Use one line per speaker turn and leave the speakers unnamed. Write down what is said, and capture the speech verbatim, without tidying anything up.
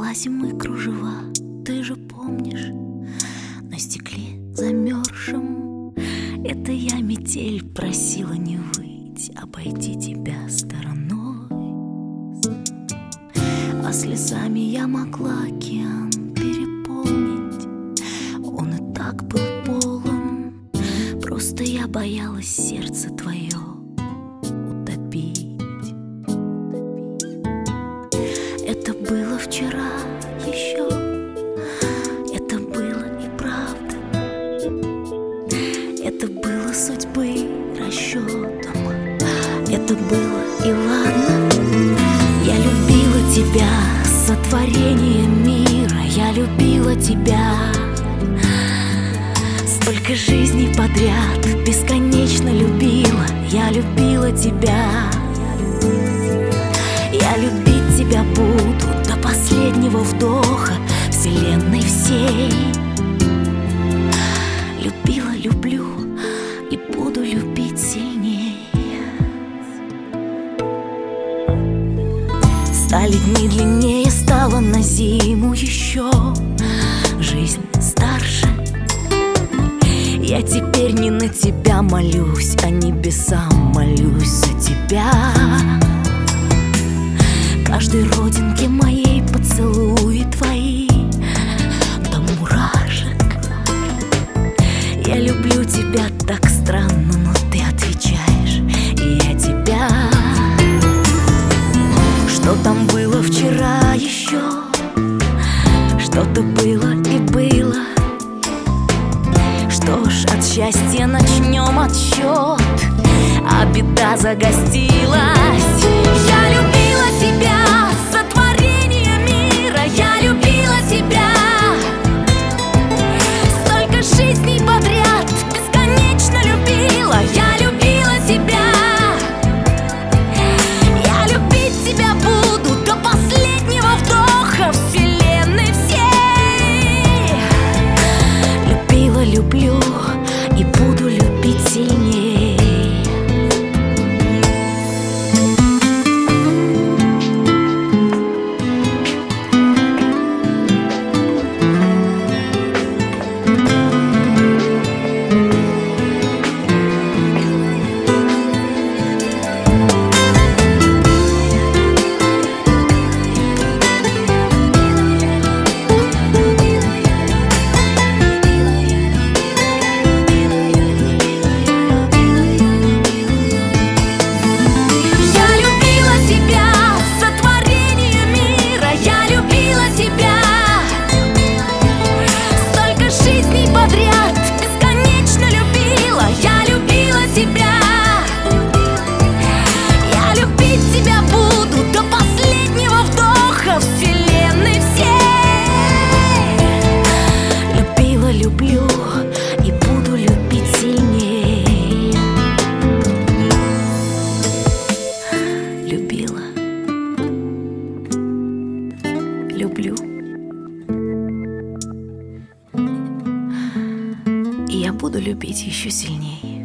зимы кружева, ты же помнишь, на стекле замерзшем. Это я, метель, просила не выть, обойти тебя стороной. А слезами я могла океан переполнить, он и так был полон. Просто я боялась сердце твое утопить. Это было вчера еще, это было и правда, это было судьбы расчетом, это было и ладно. Я любила тебя, сотворение мира, я любила тебя. Столько жизней подряд, бесконечно любила, я любила тебя. Я любить тебя буду до последнего вдоха вселенной всей. Любила, люблю и буду любить сильней. Стали дни длиннее, стало на зиму еще жизнь старше. Я теперь не на тебя молюсь, а небесам молюсь за тебя. Каждой родинке моей поцелуи твои до мурашек. Я люблю тебя так странно, но ты отвечаешь, и я тебя. Что там было вчера еще, что-то было и было. Что ж, от счастья начнем отсчет, а беда загостилась. Я любила тебя, сотворение мира, я любила тебя. Столько жизней подряд, бесконечно любила, я любила тебя. Я любить тебя буду до последнего вдоха вселенной всей. Любила, люблю и буду любить сильней. Люблю, и я буду любить еще сильнее.